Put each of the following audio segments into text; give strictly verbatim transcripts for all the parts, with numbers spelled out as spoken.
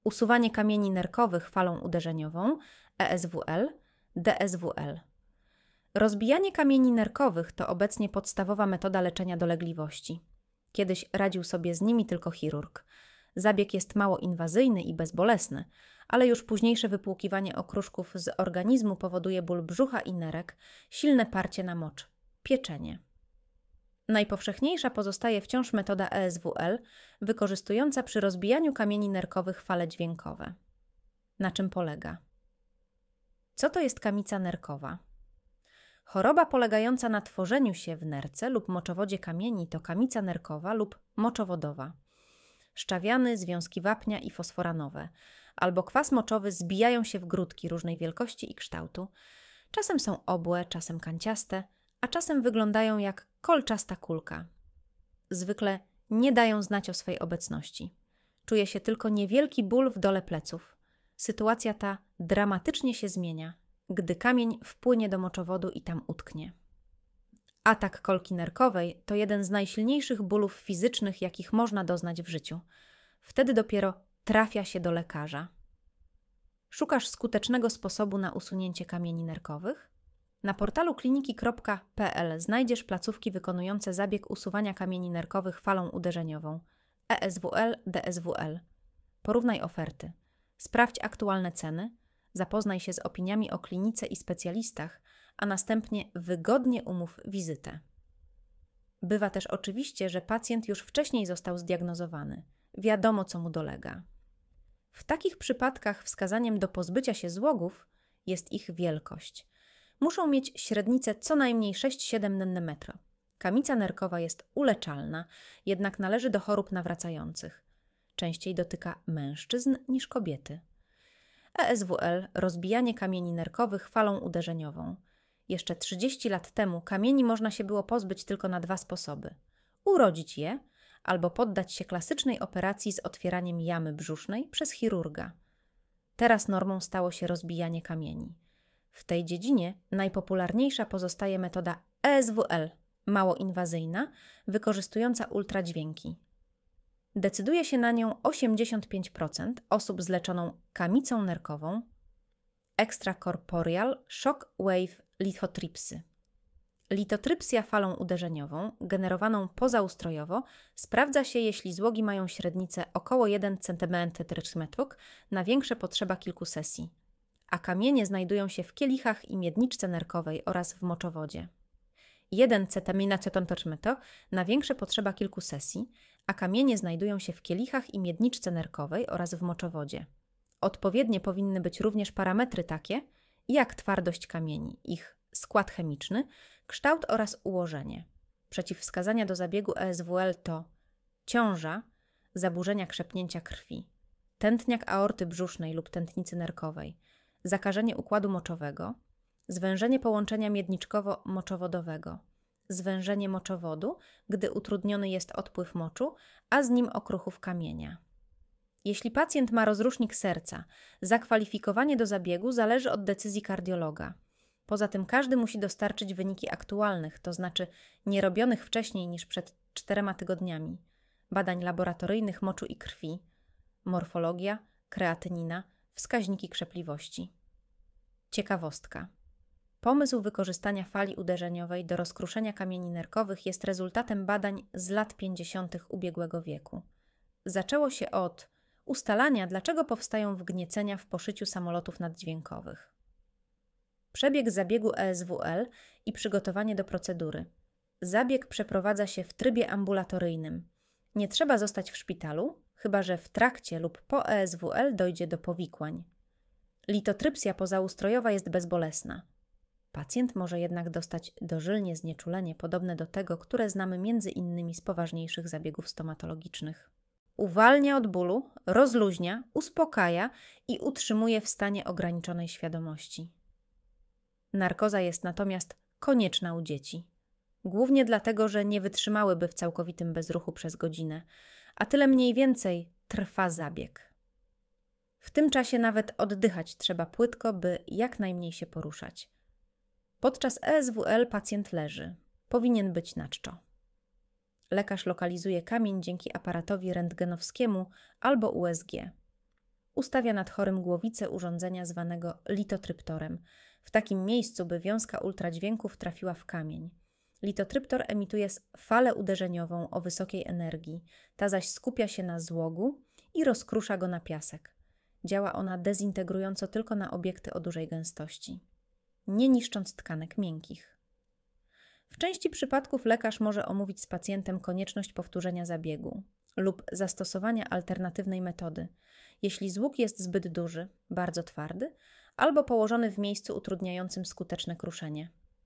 Usuwanie kamieni nerkowych falą uderzeniową E S W L, D S W L. Rozbijanie kamieni nerkowych to obecnie podstawowa metoda leczenia dolegliwości. Kiedyś radził sobie z nimi tylko chirurg. Zabieg jest mało inwazyjny i bezbolesny, ale już późniejsze wypłukiwanie okruszków z organizmu powoduje ból brzucha i nerek, silne parcie na mocz, pieczenie. Najpowszechniejsza pozostaje wciąż metoda E S W L, wykorzystująca przy rozbijaniu kamieni nerkowych fale dźwiękowe. Na czym polega? Co to jest kamica nerkowa? Choroba polegająca na tworzeniu się w nerce lub moczowodzie kamieni to kamica nerkowa lub moczowodowa. Szczawiany, związki wapnia i fosforanowe albo kwas moczowy zbijają się w grudki różnej wielkości i kształtu. Czasem są obłe, czasem kanciaste, a czasem wyglądają jak kolczasta kulka. Zwykle nie dają znać o swej obecności. Czuje się tylko niewielki ból w dole pleców. Sytuacja ta dramatycznie się zmienia, gdy kamień wpłynie do moczowodu i tam utknie. Atak kolki nerkowej to jeden z najsilniejszych bólów fizycznych, jakich można doznać w życiu. Wtedy dopiero trafia się do lekarza. Szukasz skutecznego sposobu na usunięcie kamieni nerkowych? Na portalu kliniki kropka p l znajdziesz placówki wykonujące zabieg usuwania kamieni nerkowych falą uderzeniową E S W L, D S W L. Porównaj oferty. Sprawdź aktualne ceny, zapoznaj się z opiniami o klinice i specjalistach, a następnie wygodnie umów wizytę. Bywa też oczywiście, że pacjent już wcześniej został zdiagnozowany. Wiadomo, co mu dolega. W takich przypadkach wskazaniem do pozbycia się złogów jest ich wielkość. Muszą mieć średnicę co najmniej sześć do siedmiu nanometrów. Kamica nerkowa jest uleczalna, jednak należy do chorób nawracających. Częściej dotyka mężczyzn niż kobiety. E S W L – rozbijanie kamieni nerkowych falą uderzeniową. Jeszcze trzydzieści lat temu kamieni można się było pozbyć tylko na dwa sposoby. Urodzić je albo poddać się klasycznej operacji z otwieraniem jamy brzusznej przez chirurga. Teraz normą stało się rozbijanie kamieni. W tej dziedzinie najpopularniejsza pozostaje metoda E S W L, mało inwazyjna, wykorzystująca ultradźwięki. Decyduje się na nią osiemdziesiąt pięć procent osób z leczoną kamicą nerkową, extracorporeal shock wave lithotripsy. Litotrypsja falą uderzeniową, generowaną pozaustrojowo, sprawdza się, jeśli złogi mają średnicę około jeden centymetr na większe potrzeba kilku sesji, a kamienie znajdują się w kielichach i miedniczce nerkowej oraz w moczowodzie. jeden centymetr na większe potrzeba kilku sesji, a kamienie znajdują się w kielichach i miedniczce nerkowej oraz w moczowodzie. Odpowiednie powinny być również parametry takie, jak twardość kamieni, ich skład chemiczny, kształt oraz ułożenie. Przeciwwskazania do zabiegu E S W L to ciąża, zaburzenia krzepnięcia krwi, tętniak aorty brzusznej lub tętnicy nerkowej, zakażenie układu moczowego, zwężenie połączenia miedniczkowo-moczowodowego, zwężenie moczowodu, gdy utrudniony jest odpływ moczu, a z nim okruchów kamienia. Jeśli pacjent ma rozrusznik serca, zakwalifikowanie do zabiegu zależy od decyzji kardiologa. Poza tym każdy musi dostarczyć wyniki aktualnych, to znaczy nierobionych wcześniej niż przed czterema tygodniami, badań laboratoryjnych moczu i krwi, morfologia, kreatynina, wskaźniki krzepliwości. Ciekawostka. Pomysł wykorzystania fali uderzeniowej do rozkruszenia kamieni nerkowych jest rezultatem badań z lat pięćdziesiątych ubiegłego wieku. Zaczęło się od ustalania, dlaczego powstają wgniecenia w poszyciu samolotów naddźwiękowych. Przebieg zabiegu E S W L i przygotowanie do procedury. Zabieg przeprowadza się w trybie ambulatoryjnym. Nie trzeba zostać w szpitalu, chyba że w trakcie lub po E S W L dojdzie do powikłań. Litotrypsja pozaustrojowa jest bezbolesna. Pacjent może jednak dostać dożylnie znieczulenie podobne do tego, które znamy między innymi z poważniejszych zabiegów stomatologicznych. Uwalnia od bólu, rozluźnia, uspokaja i utrzymuje w stanie ograniczonej świadomości. Narkoza jest natomiast konieczna u dzieci. Głównie dlatego, że nie wytrzymałyby w całkowitym bezruchu przez godzinę, a tyle mniej więcej trwa zabieg. W tym czasie nawet oddychać trzeba płytko, by jak najmniej się poruszać. Podczas E S W L pacjent leży. Powinien być na czczo. Lekarz lokalizuje kamień dzięki aparatowi rentgenowskiemu albo U S G. ustawia nad chorym głowicę urządzenia zwanego litotryptorem, w takim miejscu, by wiązka ultradźwięków trafiła w kamień. Litotryptor emituje falę uderzeniową o wysokiej energii, ta zaś skupia się na złogu i rozkrusza go na piasek. Działa ona dezintegrująco tylko na obiekty o dużej gęstości, nie niszcząc tkanek miękkich. W części przypadków lekarz może omówić z pacjentem konieczność powtórzenia zabiegu lub zastosowania alternatywnej metody, jeśli złóg jest zbyt duży, bardzo twardy, albo położony w miejscu utrudniającym skuteczne kruszenie.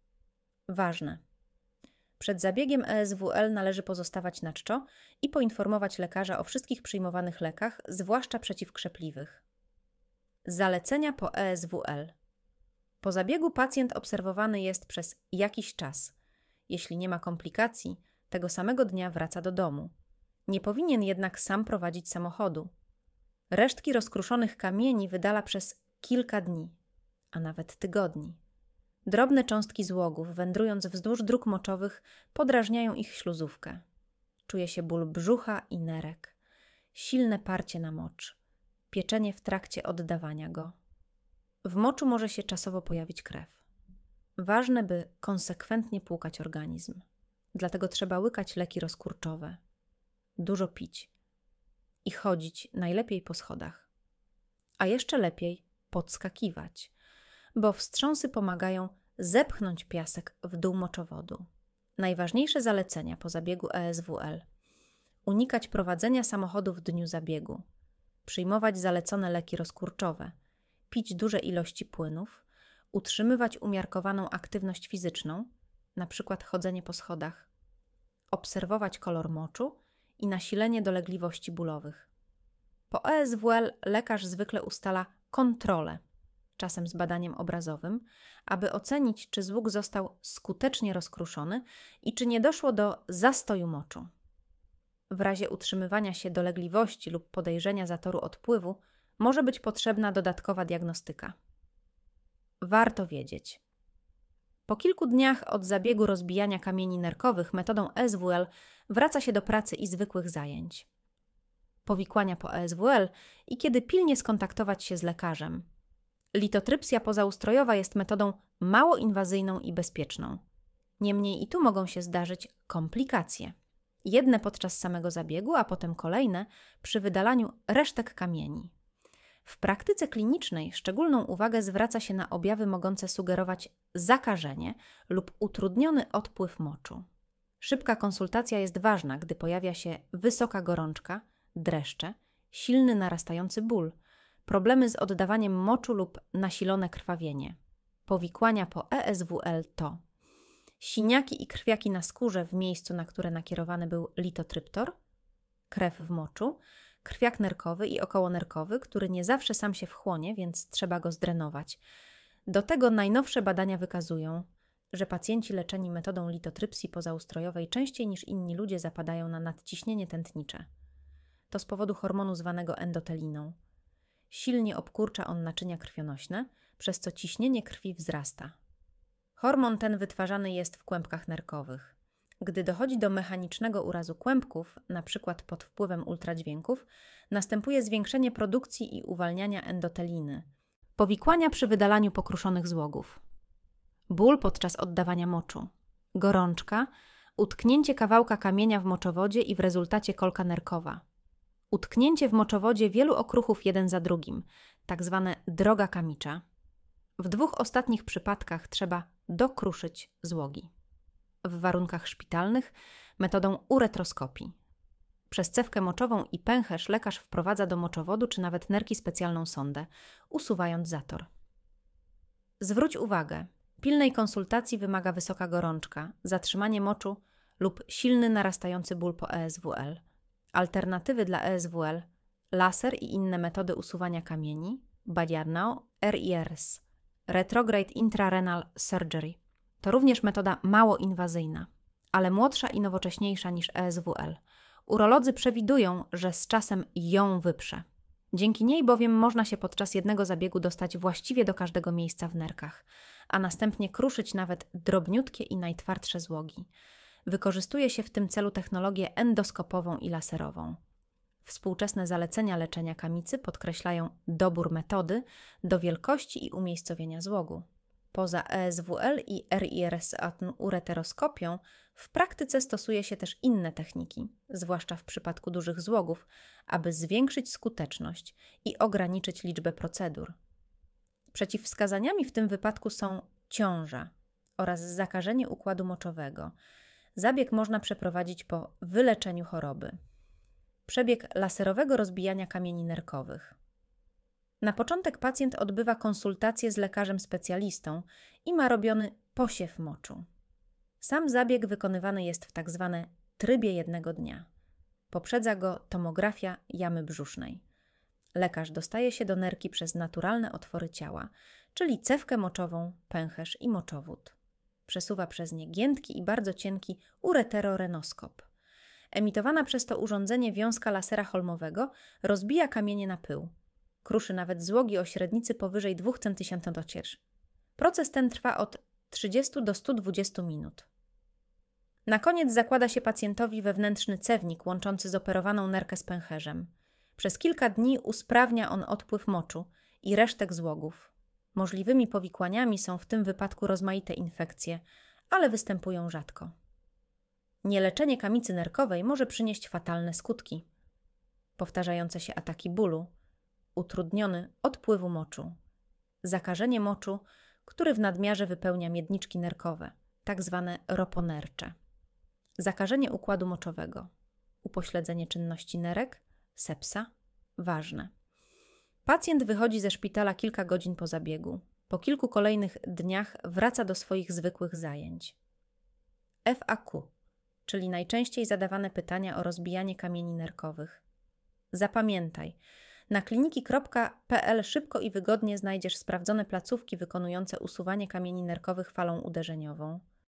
Ważne. Przed zabiegiem E S W L należy pozostawać na czczo i poinformować lekarza o wszystkich przyjmowanych lekach, zwłaszcza przeciwkrzepliwych. Zalecenia po E S W L. Po zabiegu pacjent obserwowany jest przez jakiś czas. Jeśli nie ma komplikacji, tego samego dnia wraca do domu. Nie powinien jednak sam prowadzić samochodu. Resztki rozkruszonych kamieni wydala przez kilka dni, a nawet tygodni. Drobne cząstki złogów, wędrując wzdłuż dróg moczowych, podrażniają ich śluzówkę. Czuje się ból brzucha i nerek, silne parcie na mocz, pieczenie w trakcie oddawania go. W moczu może się czasowo pojawić krew. Ważne, by konsekwentnie płukać organizm. Dlatego trzeba łykać leki rozkurczowe, dużo pić i chodzić najlepiej po schodach. A jeszcze lepiej podskakiwać, bo wstrząsy pomagają zepchnąć piasek w dół moczowodu. Najważniejsze zalecenia po zabiegu E S W L. Unikać prowadzenia samochodu w dniu zabiegu. Przyjmować zalecone leki rozkurczowe. Pić duże ilości płynów. Utrzymywać umiarkowaną aktywność fizyczną, np. chodzenie po schodach. Obserwować kolor moczu i nasilenie dolegliwości bólowych. Po E S W L lekarz zwykle ustala kontrolę, czasem z badaniem obrazowym, aby ocenić, czy złóg został skutecznie rozkruszony i czy nie doszło do zastoju moczu. W razie utrzymywania się dolegliwości lub podejrzenia zatoru odpływu może być potrzebna dodatkowa diagnostyka. Warto wiedzieć. Po kilku dniach od zabiegu rozbijania kamieni nerkowych metodą E S W L wraca się do pracy i zwykłych zajęć. Powikłania po E S W L i kiedy pilnie skontaktować się z lekarzem. Litotrypsja pozaustrojowa jest metodą mało inwazyjną i bezpieczną. Niemniej i tu mogą się zdarzyć komplikacje. Jedne podczas samego zabiegu, a potem kolejne przy wydalaniu resztek kamieni. W praktyce klinicznej szczególną uwagę zwraca się na objawy mogące sugerować zakażenie lub utrudniony odpływ moczu. Szybka konsultacja jest ważna, gdy pojawia się wysoka gorączka, dreszcze, silny narastający ból, problemy z oddawaniem moczu lub nasilone krwawienie. Powikłania po E S W L to siniaki i krwiaki na skórze w miejscu, na które nakierowany był litotryptor, krew w moczu, krwiak nerkowy i okołonerkowy, który nie zawsze sam się wchłonie, więc trzeba go zdrenować. Do tego najnowsze badania wykazują, że pacjenci leczeni metodą litotrypsji pozaustrojowej częściej niż inni ludzie zapadają na nadciśnienie tętnicze. To z powodu hormonu zwanego endoteliną. Silnie obkurcza on naczynia krwionośne, przez co ciśnienie krwi wzrasta. Hormon ten wytwarzany jest w kłębkach nerkowych. Gdy dochodzi do mechanicznego urazu kłębków, np. pod wpływem ultradźwięków, następuje zwiększenie produkcji i uwalniania endoteliny. Powikłania przy wydalaniu pokruszonych złogów. Ból podczas oddawania moczu. Gorączka, utknięcie kawałka kamienia w moczowodzie i w rezultacie kolka nerkowa. Utknięcie w moczowodzie wielu okruchów jeden za drugim, tak zwane droga kamicza. W dwóch ostatnich przypadkach trzeba dokruszyć złogi. W warunkach szpitalnych metodą uretroskopii. Przez cewkę moczową i pęcherz lekarz wprowadza do moczowodu czy nawet nerki specjalną sondę, usuwając zator. Zwróć uwagę, pilnej konsultacji wymaga wysoka gorączka, zatrzymanie moczu lub silny narastający ból po E S W L. Alternatywy dla E S W L: laser i inne metody usuwania kamieni, Badiarnau, R I R S, Retrograde Intrarenal Surgery. To również metoda mało inwazyjna, ale młodsza i nowocześniejsza niż E S W L. Urolodzy przewidują, że z czasem ją wyprze. Dzięki niej bowiem można się podczas jednego zabiegu dostać właściwie do każdego miejsca w nerkach, a następnie kruszyć nawet drobniutkie i najtwardsze złogi. Wykorzystuje się w tym celu technologię endoskopową i laserową. Współczesne zalecenia leczenia kamicy podkreślają dobór metody do wielkości i umiejscowienia złogu. Poza E S W L i R I R S-atm ureteroskopią w praktyce stosuje się też inne techniki, zwłaszcza w przypadku dużych złogów, aby zwiększyć skuteczność i ograniczyć liczbę procedur. Przeciwwskazaniami w tym wypadku są ciąża oraz zakażenie układu moczowego. Zabieg można przeprowadzić po wyleczeniu choroby. Przebieg laserowego rozbijania kamieni nerkowych. Na początek pacjent odbywa konsultację z lekarzem specjalistą i ma robiony posiew moczu. Sam zabieg wykonywany jest w tzw. trybie jednego dnia. Poprzedza go tomografia jamy brzusznej. Lekarz dostaje się do nerki przez naturalne otwory ciała, czyli cewkę moczową, pęcherz i moczowód. Przesuwa przez nie giętki i bardzo cienki ureterorenoskop. Emitowana przez to urządzenie wiązka lasera holmowego rozbija kamienie na pył. Kruszy nawet złogi o średnicy powyżej dwóch centysiętnociecz. Proces ten trwa od trzydziestu do stu dwudziestu minut. Na koniec zakłada się pacjentowi wewnętrzny cewnik łączący zoperowaną nerkę z pęcherzem. Przez kilka dni usprawnia on odpływ moczu i resztek złogów. Możliwymi powikłaniami są w tym wypadku rozmaite infekcje, ale występują rzadko. Nieleczenie kamicy nerkowej może przynieść fatalne skutki. Powtarzające się ataki bólu, utrudniony odpływu moczu, zakażenie moczu, który w nadmiarze wypełnia miedniczki nerkowe, tak zwane roponercze, zakażenie układu moczowego, upośledzenie czynności nerek, sepsa, ważne. Pacjent wychodzi ze szpitala kilka godzin po zabiegu. Po kilku kolejnych dniach wraca do swoich zwykłych zajęć. F A Q, czyli najczęściej zadawane pytania o rozbijanie kamieni nerkowych. Zapamiętaj, na kliniki kropka p l szybko i wygodnie znajdziesz sprawdzone placówki wykonujące usuwanie kamieni nerkowych falą uderzeniową,